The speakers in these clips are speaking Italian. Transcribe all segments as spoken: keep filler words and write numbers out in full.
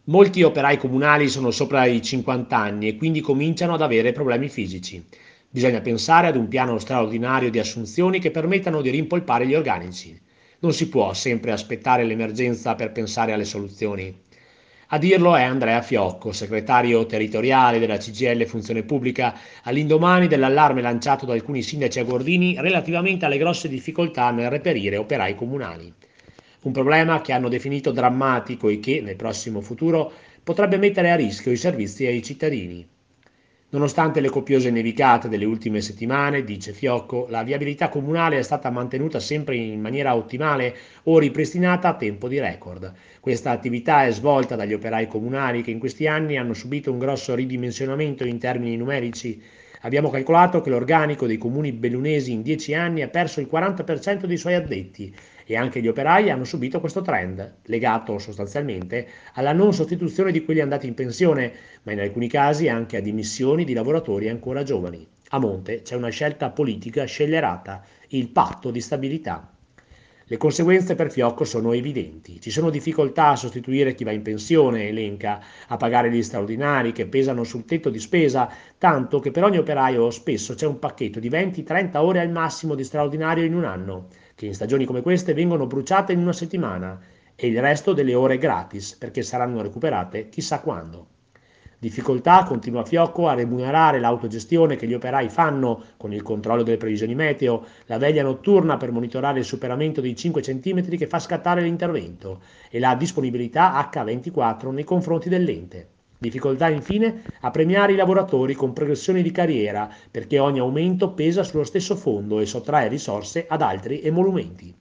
Molti operai comunali sono sopra i cinquanta anni e quindi cominciano ad avere problemi fisici. Bisogna pensare ad un piano straordinario di assunzioni che permettano di rimpolpare gli organici. Non si può sempre aspettare l'emergenza per pensare alle soluzioni. A dirlo è Andrea Fiocco, segretario territoriale della C G I L Funzione Pubblica, all'indomani dell'allarme lanciato da alcuni sindaci agordini relativamente alle grosse difficoltà nel reperire operai comunali. Un problema che hanno definito drammatico e che, nel prossimo futuro, potrebbe mettere a rischio i servizi ai cittadini. Nonostante le copiose nevicate delle ultime settimane, dice Fiocco, la viabilità comunale è stata mantenuta sempre in maniera ottimale o ripristinata a tempo di record. Questa attività è svolta dagli operai comunali che in questi anni hanno subito un grosso ridimensionamento in termini numerici. Abbiamo calcolato che l'organico dei comuni bellunesi in dieci anni ha perso il quaranta per cento dei suoi addetti e anche gli operai hanno subito questo trend, legato sostanzialmente alla non sostituzione di quelli andati in pensione, ma in alcuni casi anche a dimissioni di lavoratori ancora giovani. A monte c'è una scelta politica scellerata, il patto di stabilità. Le conseguenze per Fiocco sono evidenti. Ci sono difficoltà a sostituire chi va in pensione, elenca, a pagare gli straordinari che pesano sul tetto di spesa, tanto che per ogni operaio spesso c'è un pacchetto di venti trenta ore al massimo di straordinario in un anno, che in stagioni come queste vengono bruciate in una settimana, e il resto delle ore gratis, perché saranno recuperate chissà quando. Difficoltà, continua Fiocco, a remunerare l'autogestione che gli operai fanno con il controllo delle previsioni meteo, la veglia notturna per monitorare il superamento dei cinque centimetri che fa scattare l'intervento e la disponibilità acca ventiquattro nei confronti dell'ente. Difficoltà infine a premiare i lavoratori con progressioni di carriera perché ogni aumento pesa sullo stesso fondo e sottrae risorse ad altri emolumenti.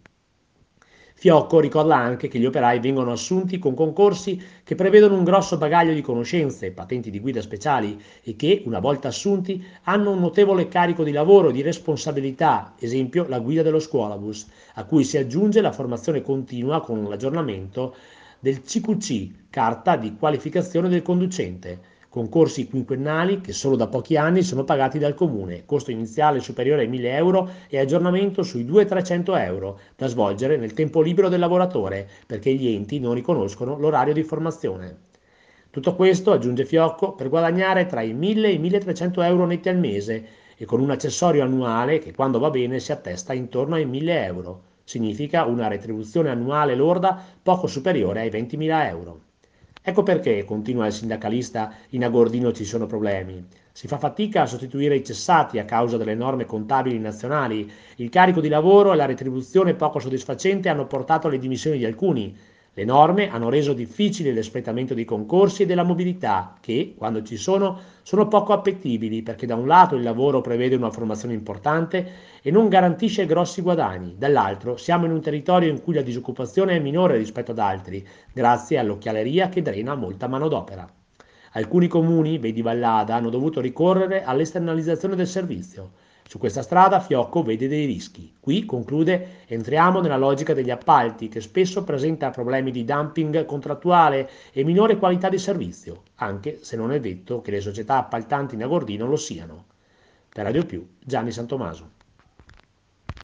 Fiocco ricorda anche che gli operai vengono assunti con concorsi che prevedono un grosso bagaglio di conoscenze, patenti di guida speciali e che, una volta assunti, hanno un notevole carico di lavoro e di responsabilità, esempio la guida dello scuolabus, a cui si aggiunge la formazione continua con l'aggiornamento del C Q C, carta di qualificazione del conducente, concorsi quinquennali che solo da pochi anni sono pagati dal comune, costo iniziale superiore ai mille euro e aggiornamento sui duecento-trecento euro, da svolgere nel tempo libero del lavoratore, perché gli enti non riconoscono l'orario di formazione. Tutto questo, aggiunge Fiocco, per guadagnare tra i mille e i milletrecento euro netti al mese e con un accessorio annuale che quando va bene si attesta intorno ai mille euro. Significa una retribuzione annuale lorda poco superiore ai ventimila euro. Ecco perché, continua il sindacalista, in Agordino ci sono problemi. Si fa fatica a sostituire i cessati a causa delle norme contabili nazionali. Il carico di lavoro e la retribuzione poco soddisfacente hanno portato alle dimissioni di alcuni. Le norme hanno reso difficile l'espletamento dei concorsi e della mobilità, che, quando ci sono, sono poco appetibili perché da un lato il lavoro prevede una formazione importante e non garantisce grossi guadagni, dall'altro siamo in un territorio in cui la disoccupazione è minore rispetto ad altri, grazie all'occhialeria che drena molta manodopera. Alcuni comuni, vedi Vallada, hanno dovuto ricorrere all'esternalizzazione del servizio. Su questa strada Fiocco vede dei rischi. Qui, conclude, entriamo nella logica degli appalti, che spesso presenta problemi di dumping contrattuale e minore qualità di servizio, anche se non è detto che le società appaltanti in Agordino lo siano. Per Radio Più, Gianni Santomaso.